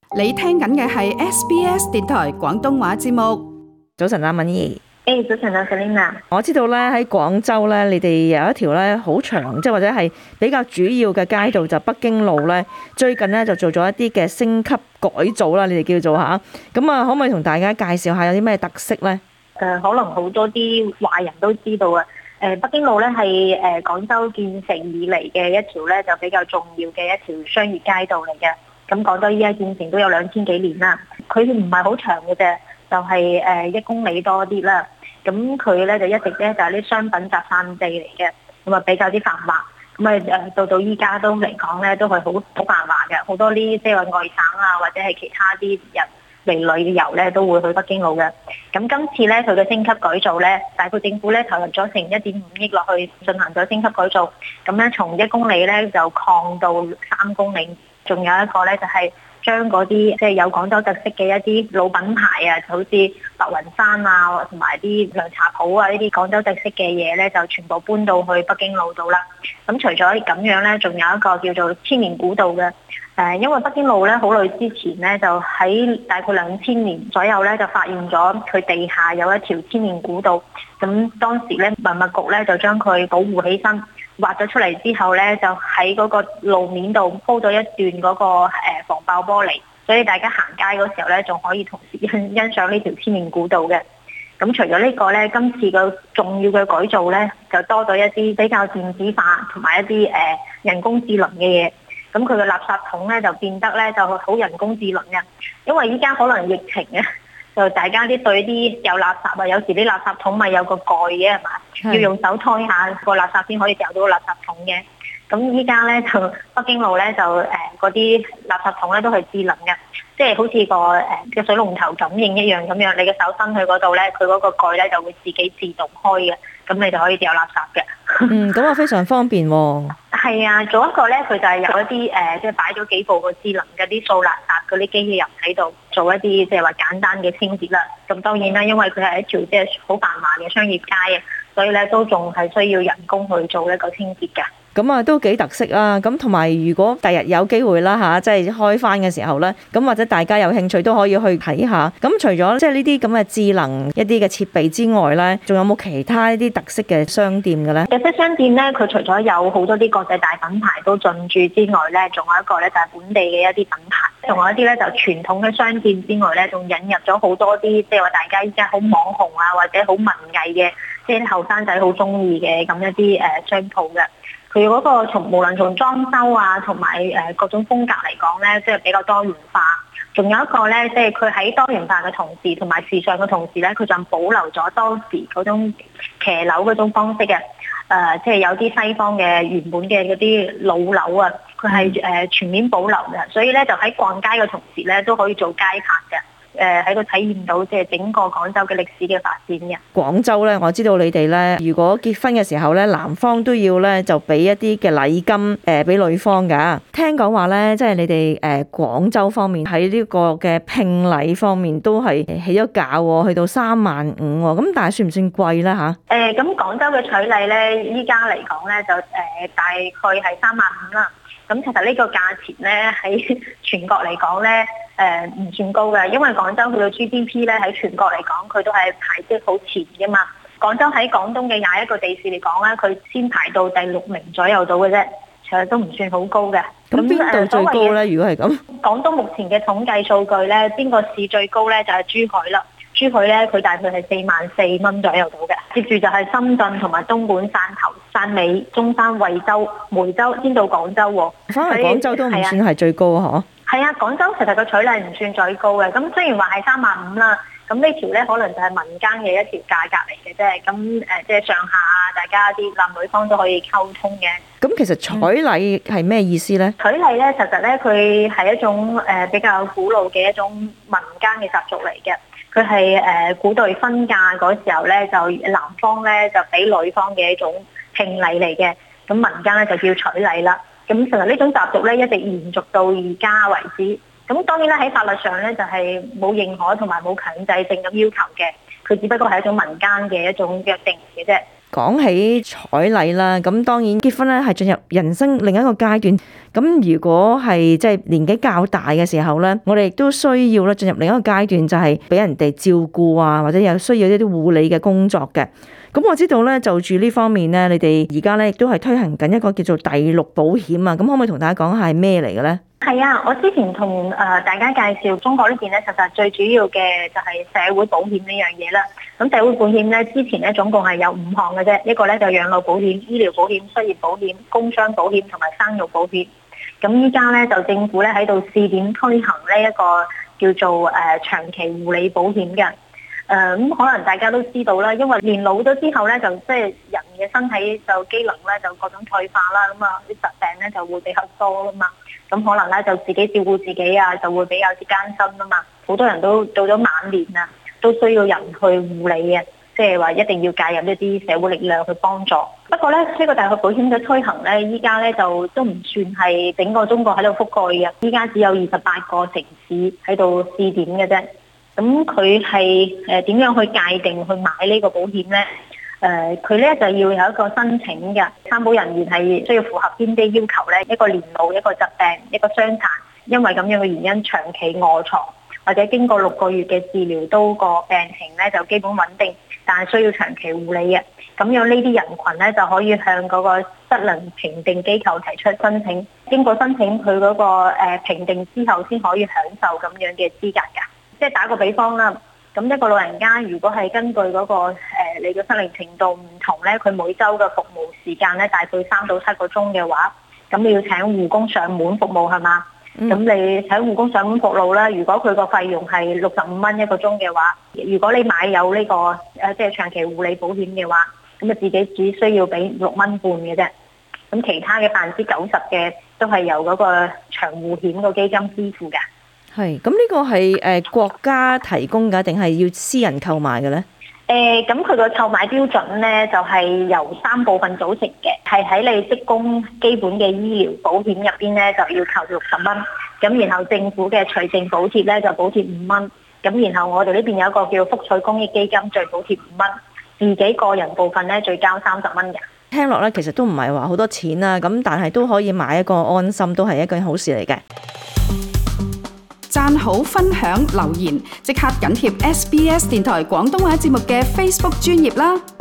你聽緊嘅係 SBS 電台廣東話節目。 早晨啊，敏儀。 早晨啊 Selina。 我知道咧喺廣州咧，你哋有一條咧好長，即係或者係比較主要嘅街道就北京路咧，最近咧就做咗一啲嘅升級改造啦，你哋叫做吓。咁啊，可唔可以同大家介紹下有啲咩特色咧？ 可能好多啲華人都知道啊。北京路咧係廣州建成以嚟嘅一條咧就比較重要嘅一條商業街道嚟嘅。咁廣州依家建成都有2000幾年啦，佢唔係好長嘅啫，就係1公里多啲啦。咁佢咧就一直咧就係啲商品集散地嚟嘅，咁啊比較啲繁華。咁啊到依家都嚟講咧都係好繁華嘅，好多啲即係外省啊或者係其他啲人嚟旅遊咧都會去北京路嘅。咁今次咧佢嘅升級改造咧，大埔政府咧投入咗成1.5億落去進行咗升級改造。咁咧從1公里咧就擴到3公里，仲有一個咧就係將嗰啲即係有廣州特色嘅一啲老品牌啊，就好似白雲山啊，同埋啲涼茶鋪啊呢啲廣州特色嘅嘢咧，就全部搬到去北京路度啦。咁除咗咁樣咧，仲有一個叫做千年古道嘅。因為北京路咧好耐之前咧，就喺大概2000年左右咧，就發現咗佢地下有一條千年古道。咁當時咧文物局咧就將佢保護起身，挖咗出嚟之後咧，就喺嗰個路面度鋪咗一段嗰個防爆玻璃，所以大家行街嗰時候咧，仲可以同時欣賞呢條千年古道嘅。咁除咗呢個咧，今次嘅重要嘅改造咧，就多咗一啲比較電子化同埋一啲人工智能嘅嘢。咁佢嘅垃圾桶咧就變得咧就好人工智能嘅，因為依家可能疫情啊，就大家啲對啲有垃圾啊，有時啲垃圾桶咪有個蓋嘅係嘛，要用手拖下個垃圾先可以掉到個垃圾桶嘅。咁依家咧就北京路咧就嗰啲垃圾桶咧都係智能嘅，即係好似個水龍頭感應一樣咁樣，你嘅手伸去嗰度咧，佢嗰個蓋咧就會自己自動開嘅，咁你就可以掉垃圾嘅。 咁啊非常方便喎。 係啊，做一個咧，佢就係有一啲即係擺咗幾部個智能嘅啲掃垃圾嗰啲機器人喺度做一啲即係話簡單嘅清潔啦。咁當然啦，因為佢係一條即係好繁華嘅商業街啊，所以咧都仲係需要人工去做一個清潔嘅。 咁啊都幾特色啊！咁同埋如果第日有機會啦嚇，即係開翻嘅時候咧，咁或者大家有興趣都可以去睇下。咁除咗即係呢啲咁嘅智能一啲嘅設備之外咧，仲有冇其他一啲特色嘅商店嘅咧？ 特色商店咧，佢除咗有好多啲國際大品牌都進駐之外咧，仲有一個咧就係本地嘅一啲品牌，仲有一啲咧就傳統嘅商店之外咧，仲引入咗好多啲即係話大家依家好網紅啊，或者好文藝嘅，即係後生仔好中意嘅咁一啲商鋪嘅。佢嗰個無論從裝修啊，同埋各種風格嚟講咧，即係比較多元化。仲有一個咧，即係佢喺多元化嘅同時，同埋時尚嘅同時咧，佢就保留咗當時嗰種騎樓嗰種方式嘅。即係有啲西方嘅原本嘅嗰啲老樓啊，佢係全面保留嘅。所以咧，就喺逛街嘅同時咧，都可以做街拍嘅。喺度體驗到即係整個廣州嘅歷史嘅發展嘅。 廣州咧，我知道你哋咧，如果結婚嘅時候咧，男方都要咧就俾一啲嘅禮金俾女方㗎。聽講話咧，即係你哋廣州方面喺呢個嘅聘禮方面都係起咗價喎，去到35,000喎。咁但係算唔算貴咧嚇？ 咁廣州嘅取禮咧，依家嚟講咧就大概係35,000啦。咁其實呢個價錢咧喺全國嚟講咧，唔算高嘅，因為廣州去到 GDP 咧喺全國嚟講，佢都係排即好前嘅嘛。廣州喺廣東嘅21個地市嚟講咧，佢先排到第6名左右到嘅啫，其實都唔算好高嘅。 咁邊度最高咧？如果係咁， 廣東目前嘅統計數據咧，邊個市最高咧？就係珠海啦。珠海咧，佢大概係44,000蚊左右到嘅，接住就係深圳同埋東莞、汕頭、汕尾、中山、惠州、梅州，先到廣州喎。 反而廣州都唔算係最高啊！ 係啊，廣州其實個取禮唔算最高嘅。咁雖然話係35,000啦，咁呢條咧可能就係民間嘅一條價格嚟嘅啫。咁即係上下大家啲男女方都可以溝通嘅。 咁其實取禮係咩意思咧？ 取禮咧，實實咧佢係一種比較古老嘅一種民間嘅習俗嚟嘅。佢係古代婚嫁嗰時候咧，就男方咧就俾女方嘅一種聘禮嚟嘅，咁民間咧就叫取禮啦。咁其實呢種習俗咧一直延續到而家為止。咁當然啦，喺法律上咧就係冇認可同埋冇強制性咁要求嘅，佢只不過係一種民間嘅一種約定嘅啫。 講起彩禮啦，咁當然結婚咧係進入人生另一個階段。咁如果係即係年紀較大嘅時候咧，我哋亦都需要咧進入另一個階段，就係俾人哋照顧啊，或者有需要一啲護理嘅工作嘅。咁我知道咧，就住呢方面咧，你哋而家咧亦都係推行緊一個叫做第六保險啊。咁可唔可以同大家講下係咩嚟嘅咧？ 係啊，我之前同大家介紹中國呢邊咧，其實最主要嘅就係社會保險呢樣嘢啦。咁社會保險咧，之前咧總共係有5項嘅啫，一個咧就養老保險、醫療保險、失業保險、工傷保險同埋生育保險。咁依家咧就政府咧喺度試點推行呢一個叫做長期護理保險嘅。咁可能大家都知道啦，因為年老咗之後咧，就即係人嘅身體就機能咧就各種退化啦，咁啊啲疾病咧就會比較多啦嘛。咁可能咧就自己照顧自己啊，就會比較之艱辛啊嘛。好多人都到咗晚年啊，都需要人去護理嘅，即係話一定要介入一啲社會力量去幫助。不過咧，呢個大學保險嘅推行咧，依家咧就都唔算係整個中國喺度覆蓋嘅，依家只有28個城市喺度試點嘅啫。咁佢係點樣去界定去買呢個保險咧？佢咧就要有一個申請嘅，參保人員係需要符合邊啲要求咧？一個年老、一個疾病、一個傷殘，因為咁樣嘅原因長期臥床，或者經過6個月嘅治療，都個病情咧就基本穩定，但係需要長期護理嘅。咁樣呢啲人群咧就可以向嗰個失能評定機構提出申請，經過申請佢嗰個評定之後，先可以享受咁樣嘅資格㗎。即係打個比方啦，咁一個老人家如果係根據嗰個你嘅失靈程度唔同咧，佢每週嘅服務時間咧大概3到7個鐘嘅話，咁你要請護工上門服務係嘛？咁你請護工上門服務啦，如果佢個費用係65蚊一個鐘嘅話，如果你買有呢個即係長期護理保險嘅話，咁啊自己只需要俾6蚊半嘅啫。咁其他嘅90%嘅都係由嗰個長護險個基金支付㗎。 係，咁呢個係國家提供㗎，定係要私人購買嘅咧？ 咁佢個購買標準咧就係由3部分組成嘅，係喺你職工基本嘅醫療保險入邊咧就要求60蚊，咁然後政府嘅財政補貼咧就補貼5蚊，咁然後我哋呢邊有一個叫福彩公益基金，再補貼5蚊，自己個人部分咧再交30蚊嘅。 聽落咧其實都唔係話好多錢啦，咁但係都可以買一個安心，都係一件好事嚟嘅。 讚好、分享、留言，即刻緊貼SBS 電台廣東話節目嘅 Facebook 專頁啦！